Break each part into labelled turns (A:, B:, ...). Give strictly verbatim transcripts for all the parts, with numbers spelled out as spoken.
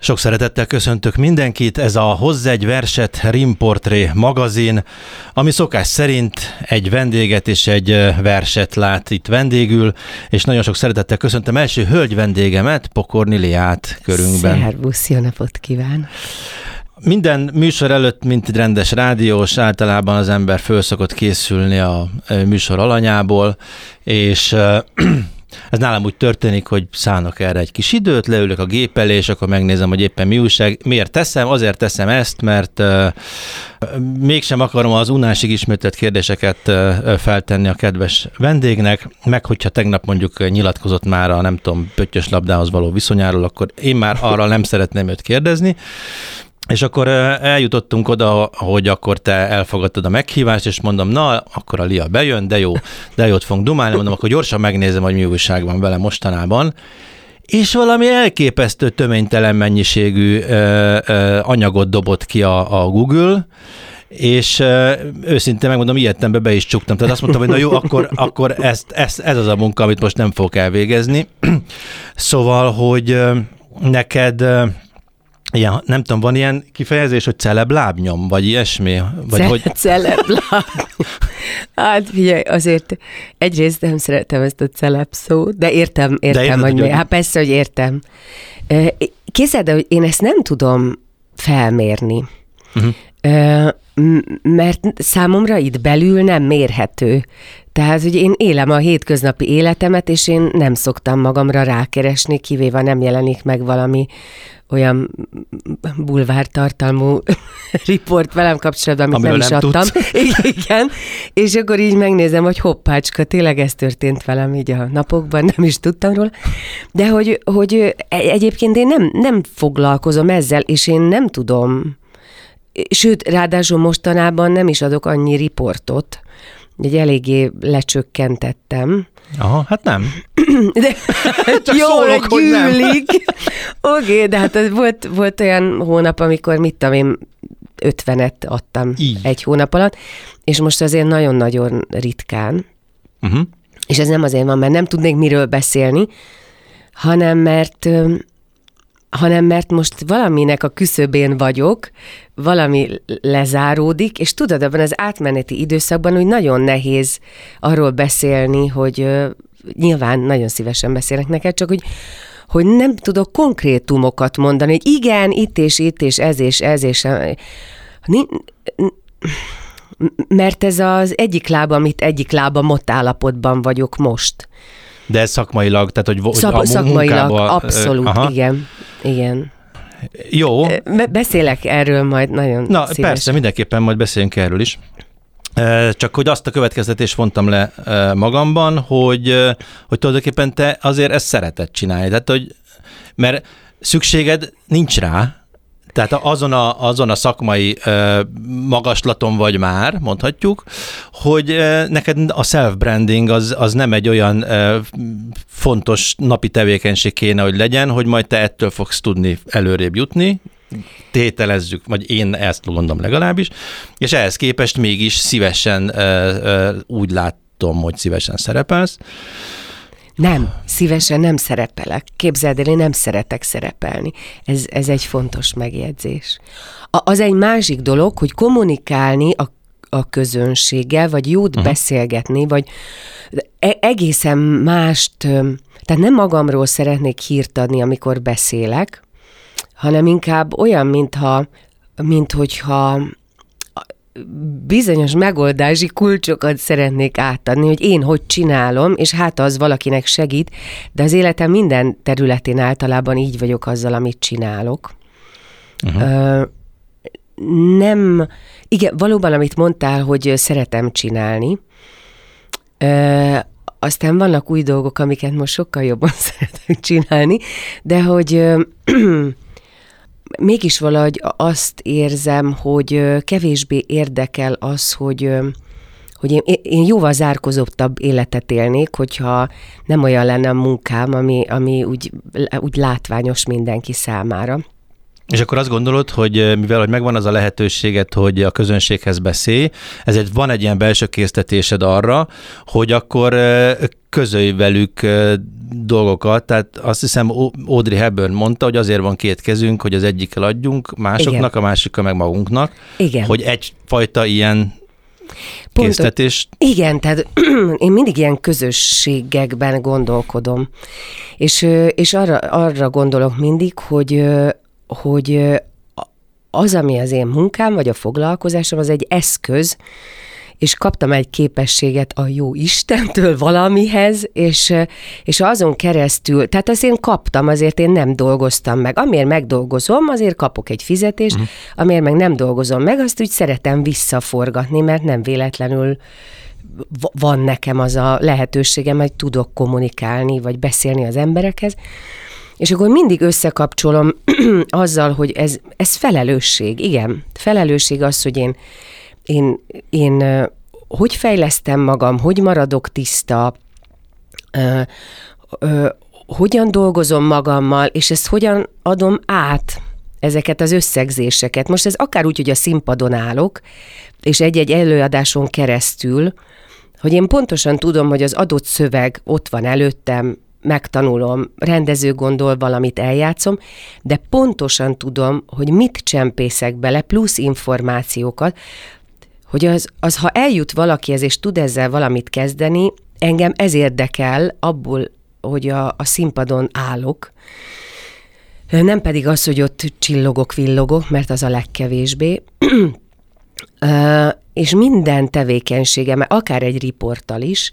A: Sok szeretettel köszöntök mindenkit, ez a Hozz egy verset Rimportré magazin, ami szokás szerint egy vendéget és egy verset lát itt vendégül, és nagyon sok szeretettel köszöntöm első hölgy vendégemet, Pokorni Leát körünkben.
B: Szervusz, jó napot kíván!
A: Minden műsor előtt, mint egy rendes rádiós, általában az ember föl szokott készülni a műsor alanyából, és ez nálam úgy történik, hogy szánok erre egy kis időt, leülök a gép elé, és akkor megnézem, hogy éppen mi újság. Miért teszem? Azért teszem ezt, mert uh, mégsem akarom az unásig ismételt kérdéseket uh, feltenni a kedves vendégnek, meg hogyha tegnap mondjuk nyilatkozott már a nem tudom, pöttyös labdához való viszonyáról, akkor én már arra nem szeretném őt kérdezni. És akkor eljutottunk oda, hogy akkor te elfogadtad a meghívást, és mondom, na, akkor a Lia bejön, de jó, de jót fogunk dumálni, mondom, akkor gyorsan megnézem, hogy mi újság van vele mostanában. És valami elképesztő töménytelen mennyiségű ö, ö, anyagot dobott ki a, a Google, és ö, őszintén megmondom, ilyetembe be is csuktam. Tehát azt mondtam, hogy na jó, akkor, akkor ezt, ezt, ez az a munka, amit most nem fogok elvégezni. Szóval, hogy ö, neked... Ö, ilyen, nem tudom, van ilyen kifejezés, hogy celeblábnyom, vagy ilyesmi? Vagy
B: Ce-
A: hogy...
B: Celeblábnyom. Hát figyelj, azért egyrészt nem szeretem ezt a celeb szót, de értem, értem, de érted, hogy mi. Hát persze, hogy értem. Képzeld, hogy én ezt nem tudom felmérni. Uh-huh. Mert számomra itt belül nem mérhető. Tehát, hogy én élem a hétköznapi életemet, és én nem szoktam magamra rákeresni, kivéve nem jelenik meg valami olyan bulvártartalmú riport velem kapcsolatban, amit
A: amiről
B: nem is
A: nem
B: adtam. Igen, és akkor így megnézem, hogy hoppácska, tényleg ez történt velem így a napokban, nem is tudtam róla. De hogy, hogy egyébként én nem, nem foglalkozom ezzel, és én nem tudom, sőt, ráadásul mostanában nem is adok annyi riportot, egy eléggé lecsökkentettem.
A: Aha, hát nem.
B: De
A: csak
B: jó,
A: szólok, hogy nem.
B: Oké, okay, de hát volt, volt olyan hónap, amikor mit tudom én, ötvenet adtam így egy hónap alatt, és most azért nagyon-nagyon ritkán. Uh-huh. És ez nem azért van, mert nem tudnék miről beszélni, hanem mert... hanem mert most valaminek a küszöbén vagyok, valami lezáródik, és tudod, abban az átmeneti időszakban, hogy nagyon nehéz arról beszélni, hogy uh, nyilván nagyon szívesen beszélnek neked, csak hogy, hogy nem tudok konkrétumokat mondani, hogy igen, itt és itt, és ez és ez, és mert ez az egyik lába, amit egyik lába mott állapotban vagyok most.
A: De ez szakmailag, tehát hogy, hogy
B: Szak,
A: a
B: szakmailag,
A: munkába,
B: abszolút, aha. igen, igen.
A: Jó.
B: Beszélek erről majd nagyon
A: Na,
B: szíves.
A: persze, mindenképpen majd beszéljünk erről is. Csak hogy azt a következtetést vontam le magamban, hogy, hogy tulajdonképpen te azért ezt szereted csinálni. Tehát, hogy, mert szükséged nincs rá, tehát azon a, azon a szakmai uh, magaslaton vagy már, mondhatjuk, hogy uh, neked a self-branding az, az nem egy olyan uh, fontos napi tevékenység kéne, hogy legyen, hogy majd te ettől fogsz tudni előrébb jutni, tételezzük, vagy én ezt mondom legalábbis, és ehhez képest mégis szívesen uh, uh, úgy látom, hogy szívesen szerepelsz.
B: Nem, szívesen nem szerepelek. Képzeld el, én nem szeretek szerepelni. Ez, ez egy fontos megjegyzés. A, az egy másik dolog, hogy kommunikálni a, a közönséggel, vagy jót uh-huh. beszélgetni, vagy e- egészen mást, tehát nem magamról szeretnék hírt adni, amikor beszélek, hanem inkább olyan, mintha, mint hogyha bizonyos megoldási kulcsokat szeretnék átadni, hogy én hogy csinálom, és hát az valakinek segít, de az életem minden területén általában így vagyok azzal, amit csinálok. Uh-huh. Ö, nem, igen, valóban, amit mondtál, hogy szeretem csinálni, ö, aztán vannak új dolgok, amiket most sokkal jobban szeretek csinálni, de hogy ö, mégis valahogy azt érzem, hogy kevésbé érdekel az, hogy, hogy én, én jóval zárkozottabb életet élnék, hogyha nem olyan lenne a munkám, ami, ami úgy, úgy látványos mindenki számára.
A: És akkor azt gondolod, hogy mivel hogy megvan az a lehetőséged, hogy a közönséghez beszélj, ezért van egy ilyen belső késztetésed arra, hogy akkor közölj velük dolgokat, tehát azt hiszem Audrey Hepburn mondta, hogy azért van két kezünk, hogy az egyikkel adjunk másoknak, igen. a másikkal meg magunknak,
B: igen.
A: hogy egyfajta ilyen késztetés.
B: Igen, tehát én mindig ilyen közösségekben gondolkodom, és, és arra, arra gondolok mindig, hogy, hogy az, ami az én munkám, vagy a foglalkozásom, az egy eszköz, és kaptam egy képességet a jó Istentől valamihez, és, és azon keresztül, tehát azt én kaptam, azért én nem dolgoztam meg. Amiért megdolgozom, azért kapok egy fizetést, uh-huh. amiért meg nem dolgozom meg, azt úgy szeretem visszaforgatni, mert nem véletlenül van nekem az a lehetőségem, hogy tudok kommunikálni, vagy beszélni az emberekhez. És akkor mindig összekapcsolom azzal, hogy ez, ez felelősség. Igen, felelősség az, hogy én Én, én hogy fejlesztem magam, hogy maradok tiszta, ö, ö, hogyan dolgozom magammal, és ezt hogyan adom át, ezeket az összegzéseket. Most ez akár úgy, hogy a színpadon állok, és egy-egy előadáson keresztül, hogy én pontosan tudom, hogy az adott szöveg ott van előttem, megtanulom, rendező gondol valamit, eljátszom, de pontosan tudom, hogy mit csempészek bele, plusz információkat, hogy az, az, ha eljut valakihez, és tud ezzel valamit kezdeni, engem ez érdekel abból, hogy a, a színpadon állok, nem pedig az, hogy ott csillogok, villogok, mert az a legkevésbé, és minden tevékenységem, akár egy riporttal is,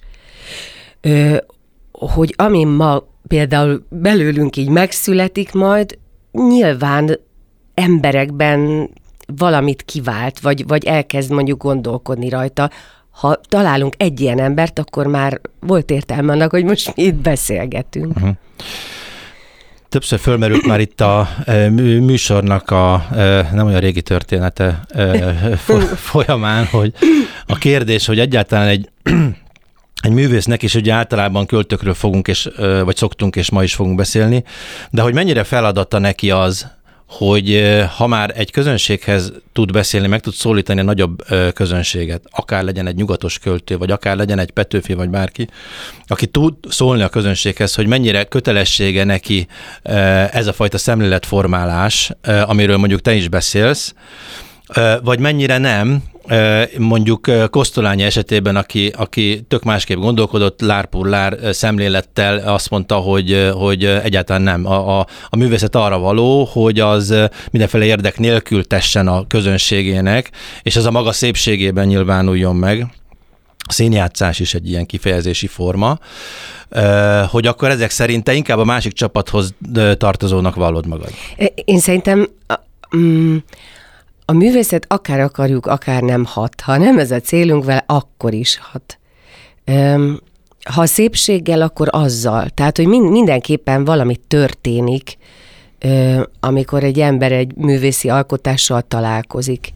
B: hogy ami ma például belőlünk így megszületik majd, nyilván emberekben valamit kivált, vagy, vagy elkezd mondjuk gondolkodni rajta. Ha találunk egy ilyen embert, akkor már volt értelme annak, hogy most mi itt beszélgetünk. Uh-huh.
A: Többször fölmerült már itt a műsornak a nem olyan régi története folyamán, hogy a kérdés, hogy egyáltalán egy egy művésznek is ugye általában költőkről fogunk, és, vagy szoktunk, és ma is fogunk beszélni, de hogy mennyire feladata neki az, hogy ha már egy közönséghez tud beszélni, meg tud szólítani a nagyobb közönséget, akár legyen egy nyugatos költő, vagy akár legyen egy Petőfi, vagy bárki, aki tud szólni a közönséghez, hogy mennyire kötelessége neki ez a fajta szemléletformálás, amiről mondjuk te is beszélsz, vagy mennyire nem, mondjuk Kosztolányi esetében, aki, aki tök másképp gondolkodott, lárpurlár szemlélettel azt mondta, hogy, hogy egyáltalán nem. A, a, a művészet arra való, hogy az mindenféle érdek nélkül tessen a közönségének, és ez a maga szépségében nyilvánuljon meg. A színjátszás is egy ilyen kifejezési forma, hogy akkor ezek szerint te inkább a másik csapathoz tartozónak vallod magad.
B: Én szerintem... Mm, A művészet akár akarjuk, akár nem hat. Ha nem ez a célunk vele, akkor is hat. Ha szépséggel, akkor azzal. Tehát, hogy mindenképpen valami történik, amikor egy ember egy művészi alkotással találkozik.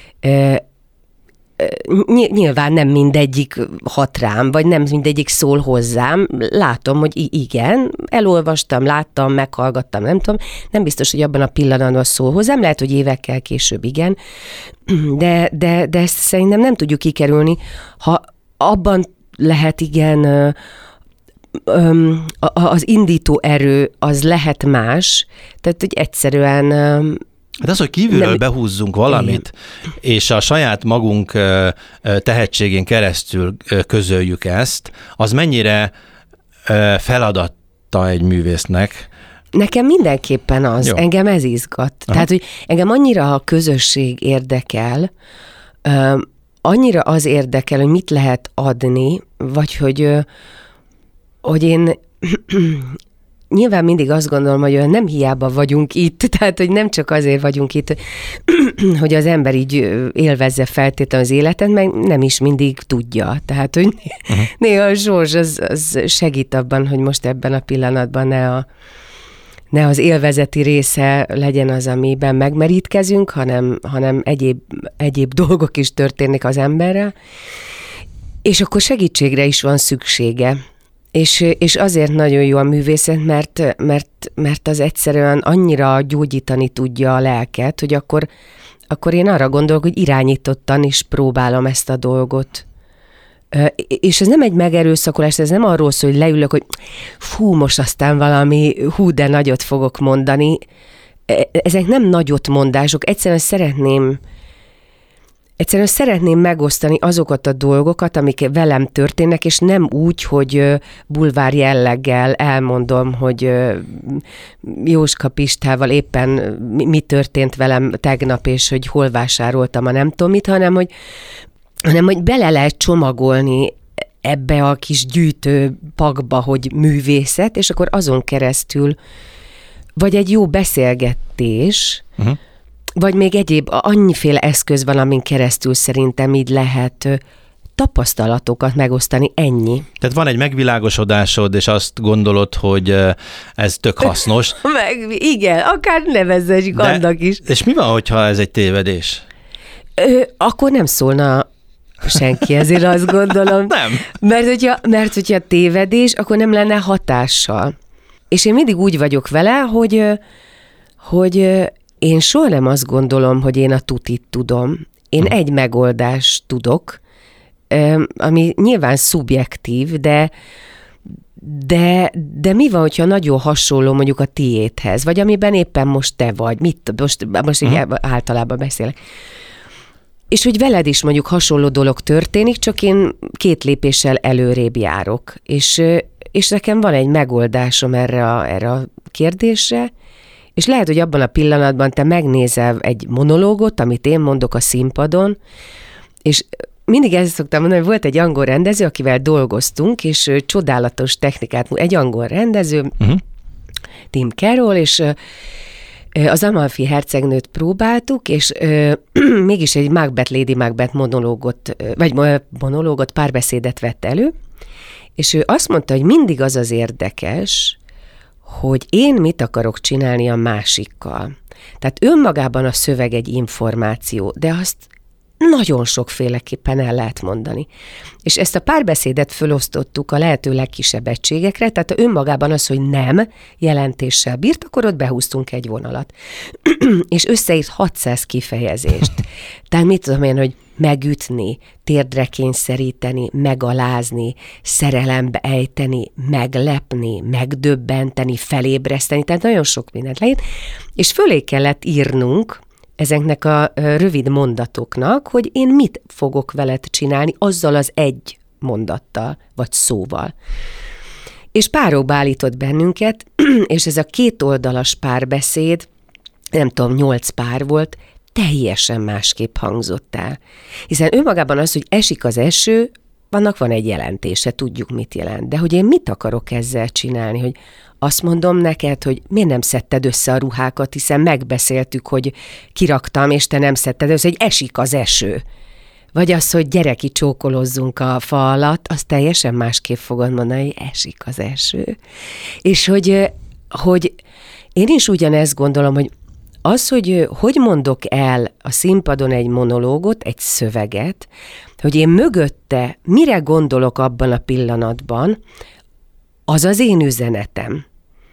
B: Nyilván nem mindegyik hat rám, vagy nem mindegyik szól hozzám. Látom, hogy igen, elolvastam, láttam, meghallgattam, nem tudom. Nem biztos, hogy abban a pillanatban szól hozzám, lehet, hogy évekkel később igen, de, de, de ezt szerintem nem tudjuk kikerülni. Ha abban lehet igen, az indító erő az lehet más, tehát hogy egyszerűen...
A: Hát az, hogy kívülről nem, behúzzunk valamit, igen. és a saját magunk tehetségén keresztül közöljük ezt, az mennyire feladata egy művésznek?
B: Nekem mindenképpen az, Jó. engem ez izgat. Aha. Tehát, hogy engem annyira a közösség érdekel, annyira az érdekel, hogy mit lehet adni, vagy hogy, hogy én... Nyilván mindig azt gondolom, hogy nem hiába vagyunk itt, tehát, hogy nem csak azért vagyunk itt, hogy az ember így élvezze feltétlenül az életet, meg nem is mindig tudja. Tehát, hogy uh-huh. néha a Zsors az, az segít abban, hogy most ebben a pillanatban ne, a, ne az élvezeti része legyen az, amiben megmerítkezünk, hanem, hanem egyéb, egyéb dolgok is történnek az emberrel. És akkor segítségre is van szüksége. És, és azért nagyon jó a művészet, mert, mert, mert az egyszerűen annyira gyógyítani tudja a lelket, hogy akkor, akkor én arra gondolok, hogy irányítottan is próbálom ezt a dolgot És ez nem egy megerőszakolás, ez nem arról szól, hogy leülök, hogy fú, most aztán valami hú, de nagyot fogok mondani. Ezek nem nagyot mondások, egyszerűen szeretném Egyszerűen szeretném megosztani azokat a dolgokat, amik velem történnek, és nem úgy, hogy bulvár jelleggel elmondom, hogy Jóska Pistával éppen mi történt velem tegnap, és hogy hol vásároltam a nem tudom mit, hanem hogy, hanem, hogy bele lehet csomagolni ebbe a kis gyűjtő pakba, hogy művészet, és akkor azon keresztül, vagy egy jó beszélgetés, uh-huh. vagy még egyéb, annyiféle eszköz van, amin keresztül szerintem így lehet tapasztalatokat megosztani, ennyi.
A: Tehát van egy megvilágosodásod, és azt gondolod, hogy ez tök hasznos.
B: Meg, igen, akár nevezzük annak is.
A: És mi van, hogyha ez egy tévedés?
B: Ö, akkor nem szólna senki, ezért azt gondolom.
A: Nem.
B: Mert hogyha, mert hogyha tévedés, akkor nem lenne hatással. És én mindig úgy vagyok vele, hogy, hogy én soha nem azt gondolom, hogy én a tutit tudom. Én egy megoldást tudok, ami nyilván szubjektív, de, de, de mi van, hogyha nagyon hasonló mondjuk a tiédhez, vagy amiben éppen most te vagy, mit, most, most uh-huh. általában beszélek. És hogy veled is mondjuk hasonló dolog történik, csak én két lépéssel előrébb járok. És, és nekem van egy megoldásom erre a, erre a kérdésre, és lehet, hogy abban a pillanatban te megnézel egy monológot, amit én mondok a színpadon, és mindig ezt szoktam mondani, hogy volt egy angol rendező, akivel dolgoztunk, és csodálatos technikát, egy angol rendező, uh-huh. Tim Carroll, és az Amalfi hercegnőt próbáltuk, és mégis egy Macbeth, Lady Macbeth monológot, vagy monológot, párbeszédet vett elő, és ő azt mondta, hogy mindig az az érdekes, hogy én mit akarok csinálni a másikkal. Tehát önmagában a szöveg egy információ, de azt nagyon sokféleképpen el lehet mondani. És ezt a párbeszédet fölosztottuk a lehető legkisebb egységekre, tehát önmagában az, hogy nem jelentéssel bírt, akkor ott behúztunk egy vonalat. És összeírt hatszáz kifejezést. Tehát mit tudom én, hogy megütni, térdre kényszeríteni, megalázni, szerelembe ejteni, meglepni, megdöbbenteni, felébreszteni, tehát nagyon sok mindent leírt, és fölé kellett írnunk ezeknek a rövid mondatoknak, hogy én mit fogok veled csinálni azzal az egy mondattal, vagy szóval. És párokba állított bennünket, és ez a kétoldalas párbeszéd, nem tudom, nyolc pár volt, teljesen másképp hangzott el. Hiszen önmagában az, hogy esik az eső, annak van egy jelentése, tudjuk, mit jelent. De hogy én mit akarok ezzel csinálni, hogy azt mondom neked, hogy miért nem szedted össze a ruhákat, hiszen megbeszéltük, hogy kiraktam, és te nem szedted össze, hogy esik az eső. Vagy az, hogy gyere ki, csókolozzunk a fa alatt, az teljesen másképp fogod mondani, hogy esik az eső. És hogy, hogy én is ugyanezt gondolom, hogy az, hogy hogy mondok el a színpadon egy monológot, egy szöveget, hogy én mögötte mire gondolok abban a pillanatban, az az én üzenetem.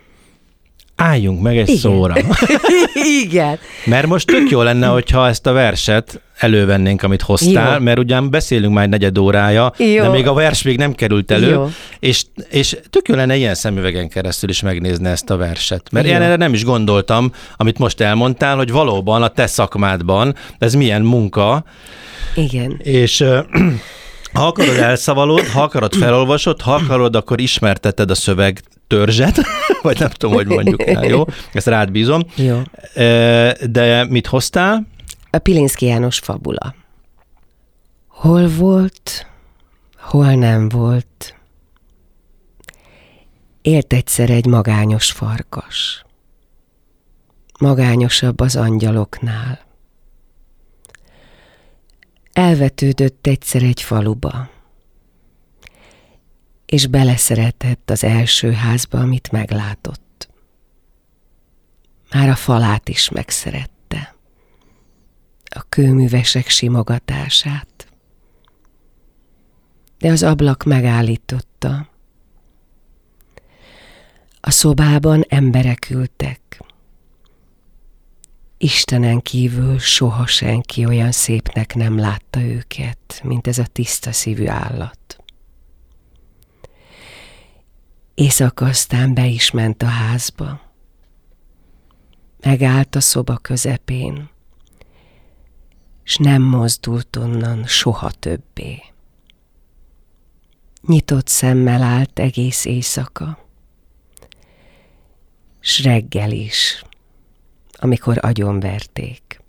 A: Álljunk meg egy
B: Igen.
A: szóra.
B: Igen.
A: Mert most tök jó lenne, hogyha ezt a verset elővennénk, amit hoztál, jó. Mert ugyan beszélünk már egy negyed órája, jó. De még a vers még nem került elő, és, és tök jó lenne ilyen szemüvegen keresztül is megnézni ezt a verset. Mert jó. Én erre nem is gondoltam, amit most elmondtál, hogy valóban a te szakmádban ez milyen munka.
B: Igen.
A: És ha akarod, elszavalod, ha akarod, felolvasod, ha akarod, akkor ismerteted a szöveg törzset, vagy nem tudom, hogy mondjuk el, jó? Ezt rád bízom.
B: Jó.
A: De mit hoztál?
B: A Pilinszky János fabula. Hol volt, hol nem volt. Élt egyszer egy magányos farkas. Magányosabb az angyaloknál. Elvetődött egyszer egy faluba, és beleszeretett az első házba, amit meglátott. Már a falát is megszerette, a kőművesek simogatását, de az ablak megállította. A szobában emberek ültek. Istenen kívül soha senki olyan szépnek nem látta őket, mint ez a tiszta szívű állat. Éjszaka aztán be is ment a házba. Megállt a szoba közepén, s nem mozdult onnan soha többé. Nyitott szemmel állt egész éjszaka, s reggel is, amikor agyonverték.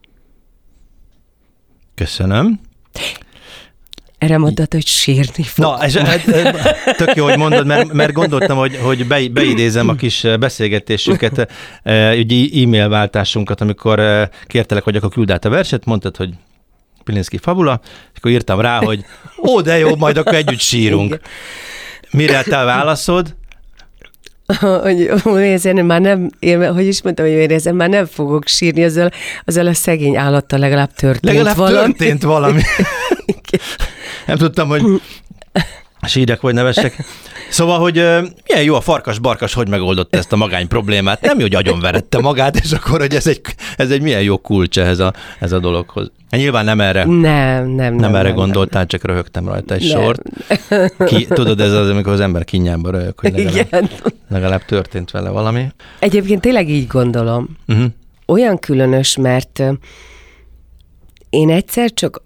A: Köszönöm.
B: Erre mondtad, hogy sírni fog.
A: Na, és, tök jó, hogy mondod, mert, mert gondoltam, hogy, hogy be, beidézem a kis beszélgetésünket, egy e-mail váltásunkat, amikor kértelek, hogy akkor küld át a verset, mondtad, hogy Pilinszky Fabula, és akkor írtam rá, hogy ó, de jó, majd akkor együtt sírunk. Mire te válaszod?
B: Hogy, hogy már nem, én, hogy is mondtam, hogy én ezen már nem fogok sírni, azzal, azzal a szegény állattal legalább történt
A: legalább
B: valami.
A: Legalább történt valami. Nem tudtam, hogy sírjak vagy nevesek. Szóval, hogy uh, milyen jó a farkas-barkas, hogy megoldotta ezt a magány problémát. Nem jó, hogy agyonverette magát, és akkor, hogy ez egy, ez egy milyen jó kulcs ehhez a, ez a dologhoz. Nyilván nem erre,
B: nem, nem, nem,
A: nem erre
B: nem,
A: gondoltál,
B: nem.
A: Csak röhögtem rajta egy nem. sort. Ki, tudod, ez az, amikor az ember kínjánba röhög, hogy legalább, legalább történt vele valami.
B: Egyébként tényleg így gondolom. Uh-huh. Olyan különös, mert én egyszer csak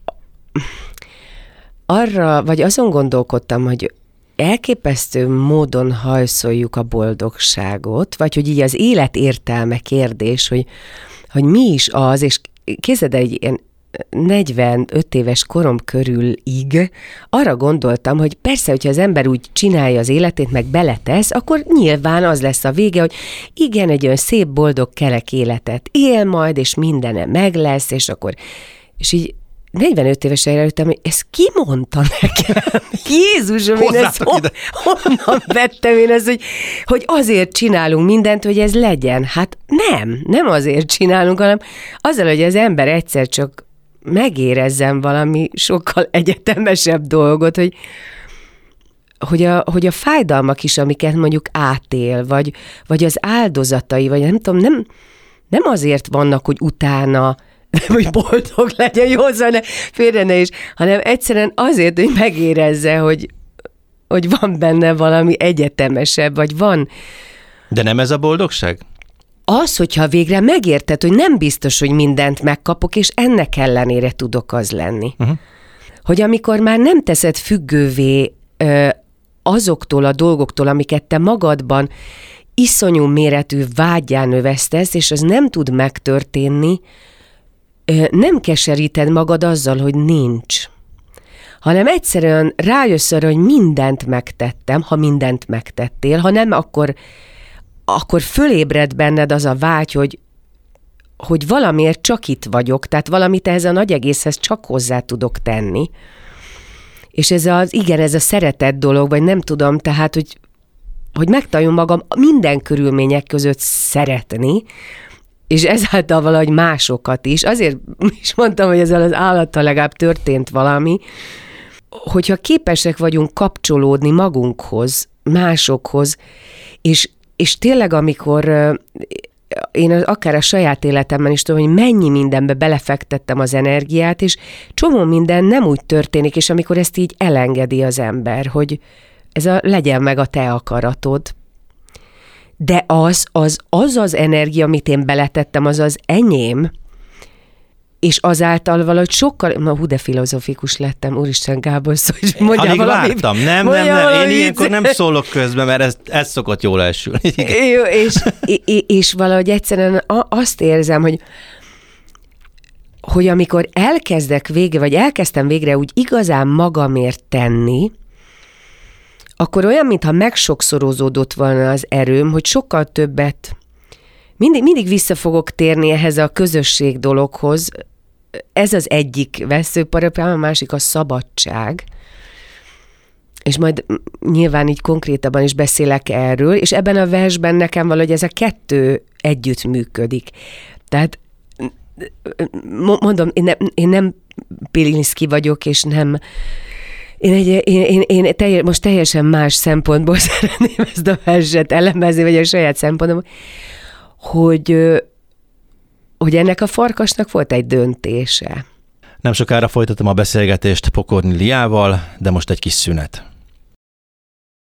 B: arra, vagy azon gondolkodtam, hogy elképesztő módon hajszoljuk a boldogságot, vagy hogy így az élet értelme kérdés, hogy, hogy mi is az, és képzeld, egy ilyen negyvenöt éves korom körülig arra gondoltam, hogy persze, hogyha az ember úgy csinálja az életét, meg beletesz, akkor nyilván az lesz a vége, hogy igen, egy olyan szép, boldog, kerek életet él majd, és mindene meg lesz, és akkor, és így negyvenöt évesen előttem, hogy ezt ki mondta nekem? Jézusom, én ezt hon, honnan vettem én ezt, hogy, hogy azért csinálunk mindent, hogy ez legyen. Hát nem, nem azért csinálunk, hanem azzal, hogy az ember egyszer csak megérezzen valami sokkal egyetemesebb dolgot, hogy, hogy, a, hogy a fájdalmak is, amiket mondjuk átél, vagy, vagy az áldozatai, vagy nem tudom, nem, nem azért vannak, hogy utána nem, hogy boldog legyen, jó, szóval ne, félre ne is, hanem egyszerűen azért, hogy megérezze, hogy, hogy van benne valami egyetemesebb, vagy van.
A: De nem ez a boldogság?
B: Az, hogyha végre megérted, hogy nem biztos, hogy mindent megkapok, és ennek ellenére tudok az lenni. Uh-huh. Hogy amikor már nem teszed függővé ö, azoktól a dolgoktól, amiket te magadban iszonyú méretű vággyá növesztesz, és az nem tud megtörténni, nem keseríted magad azzal, hogy nincs, hanem egyszerűen rájössz arra, hogy mindent megtettem, ha mindent megtettél, ha nem, akkor, akkor fölébred benned az a vágy, hogy, hogy valamiért csak itt vagyok, tehát valamit ehhez a nagy egészhez csak hozzá tudok tenni. És ez az, igen, ez a szeretet dolog, vagy nem tudom, tehát, hogy, hogy megtaljam magam minden körülmények között szeretni, és ezáltal valahogy másokat is. Azért is mondtam, hogy ezzel az állattal legalább történt valami, hogyha képesek vagyunk kapcsolódni magunkhoz, másokhoz, és, és tényleg amikor én akár a saját életemben is tudom, hogy mennyi mindenbe belefektettem az energiát, és csomó minden nem úgy történik, és amikor ezt így elengedi az ember, hogy ez a legyen meg a te akaratod, de az az, az az energia, amit én beletettem, az az enyém, és azáltal valahogy sokkal, na hú, de filozofikus lettem, úristen Gábor, szóval is mondja
A: Alig
B: valami.
A: vártam, nem, nem, nem, én ilyenkor nem szólok közben, mert ez, ez szokott jól elsülni.
B: Jó, és, és, és valahogy egyszerűen azt érzem, hogy hogy amikor elkezdek végre, vagy elkezdtem végre úgy igazán magamért tenni, akkor olyan, mintha megsokszorozódott volna az erőm, hogy sokkal többet, mindig, mindig vissza fogok térni ehhez a közösség dologhoz. Ez az egyik veszőparipám, a másik a szabadság. És majd nyilván így konkrétabban is beszélek erről, és ebben a versben nekem valahogy ez a kettő együtt működik. Tehát mondom, én nem, én nem Pilinszky vagyok, és nem Én, egy, én, én, én telje, most teljesen más szempontból szeretném ezt a verset elemezni, vagy a saját szempontomból, hogy, hogy ennek a farkasnak volt egy döntése.
A: Nem sokára folytatom a beszélgetést Pokorni Liával, de most egy kis szünet.